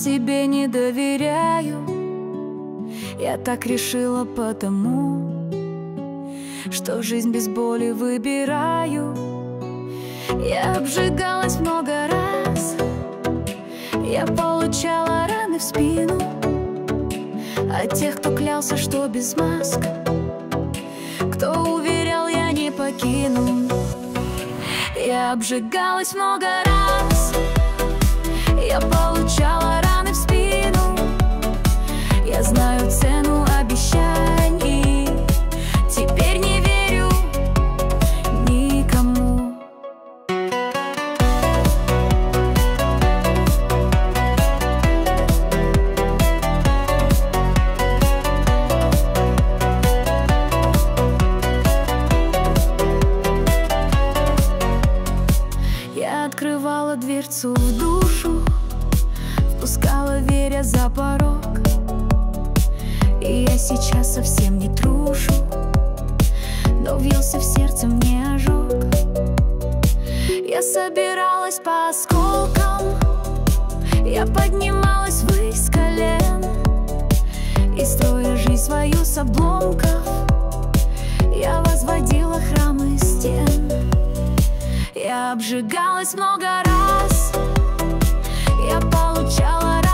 себе не доверяю. Я так решила потому, что жизнь без боли выбираю. Я обжигалась много раз, я получала раны в спину от тех, кто клялся, что без маск, кто уверял, я не покину. Я обжигалась много раз, я получала раны в спину. Я знаю цену обещаний, теперь не верю никому. Я открывала дверцу в душу, впускала, веря, за порог. И я сейчас совсем не трушу, но вьется в сердце мне ожог. Я собиралась по осколкам, я поднималась ввысь с колен, и строя жизнь свою с обломков, я возводила храмы стен. Я обжигалась много раз, я получала